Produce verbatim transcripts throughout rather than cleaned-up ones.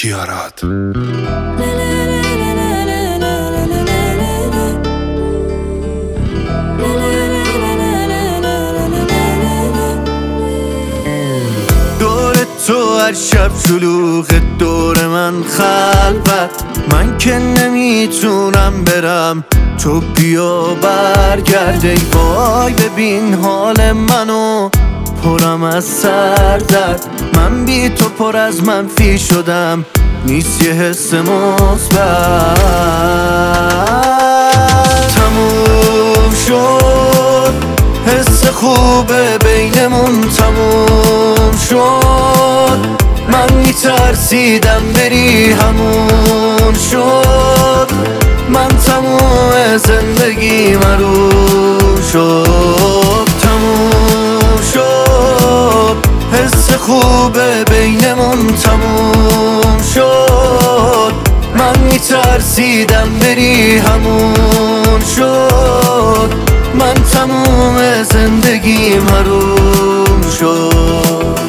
کیارات. تو هر شب شلوغ دور من خلوت، من که نمیتونم برم تو بیا برگرد. ای وای ببین حال منو پرم از سر درد، من بی تو پر از منفی شدم، نیست یه حس مثبت. تموم شد حس خوبه بینمون، تموم شد، من میترسیدم بری همون شد، من تموم زندگی مرون شد. تموم شد حس خوبه بینمون، تموم شد، من میترسیدم بری همون شد، من تموم زندگی مرون شد.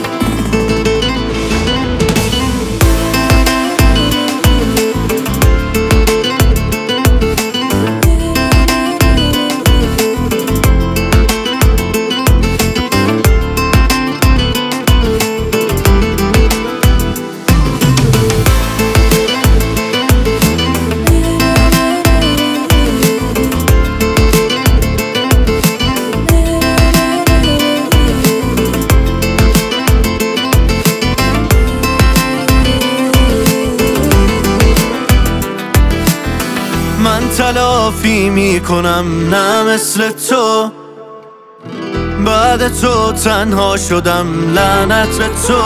من تلافی میکنم نه مثل تو، بعد تو تنها شدم لعنت به تو.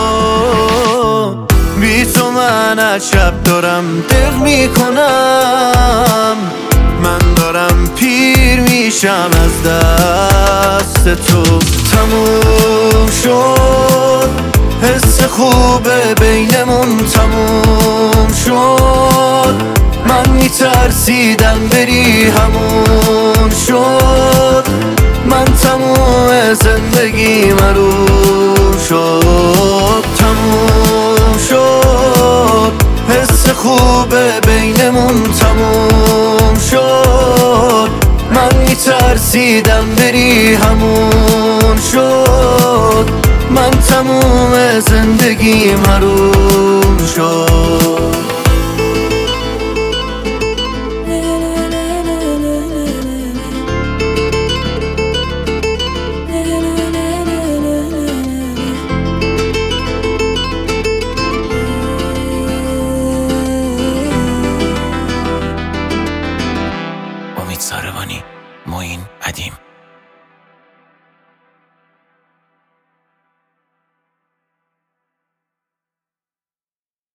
بی تو من از شب دارم دق میکنم، من دارم پیر میشم از دست تو. تموم شد حس خوبه بینمون، تموم شد، من میترسیدم بری همون شد، من تموم زندگی مرون شد. تموم شد حس خوبه بینمون، تموم شد، من میترسیدم بری همون شد، من تموم زندگی مرون شد. امید ساروانی، معین ادیم.